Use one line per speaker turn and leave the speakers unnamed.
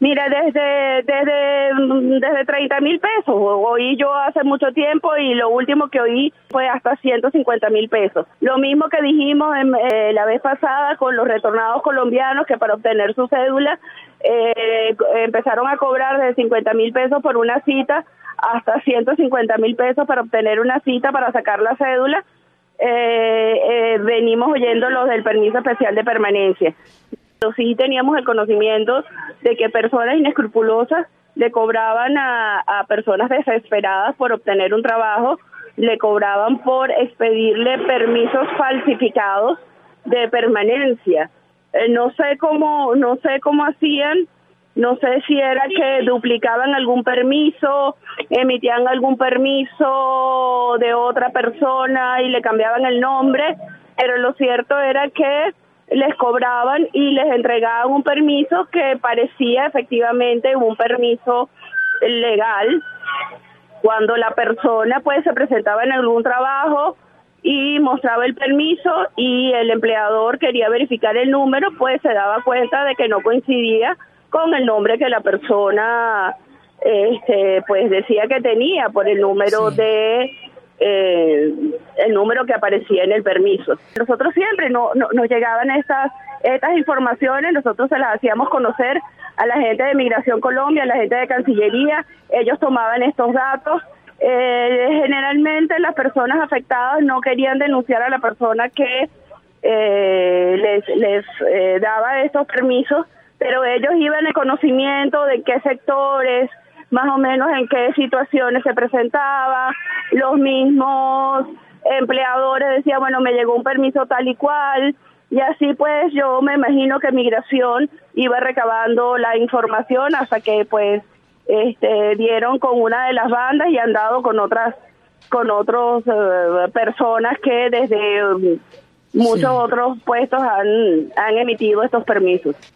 Mira, desde 30.000 pesos, oí yo hace mucho tiempo y lo último que oí fue hasta 150.000 pesos. Lo mismo que dijimos la vez pasada con los retornados colombianos que para obtener su cédula empezaron a cobrar de 50.000 pesos por una cita hasta 150.000 pesos para obtener una cita para sacar la cédula. Venimos oyendo los del permiso especial de permanencia. Pero sí teníamos el conocimiento de que personas inescrupulosas le cobraban a personas desesperadas por obtener un trabajo, le cobraban por expedirle permisos falsificados de permanencia. No sé cómo hacían, no sé si era que duplicaban algún permiso, emitían algún permiso de otra persona y le cambiaban el nombre, pero lo cierto era que les cobraban y les entregaban un permiso que parecía efectivamente un permiso legal, cuando la persona pues se presentaba en algún trabajo y mostraba el permiso y el empleador quería verificar el número, pues se daba cuenta de que no coincidía con el nombre que la persona pues decía que tenía por el número de el número que aparecía en el permiso. Nosotros siempre nos llegaban estas informaciones, nosotros se las hacíamos conocer a la gente de Migración Colombia, a la gente de Cancillería, ellos tomaban estos datos. Generalmente las personas afectadas no querían denunciar a la persona que les daba estos permisos, pero ellos iban en conocimiento de qué sectores, más o menos en qué situaciones se presentaba. Los mismos empleadores decían, bueno, me llegó un permiso tal y cual, y así pues yo me imagino que Migración iba recabando la información hasta que pues dieron con una de las bandas y han dado con otras personas que desde muchos otros puestos han emitido estos permisos.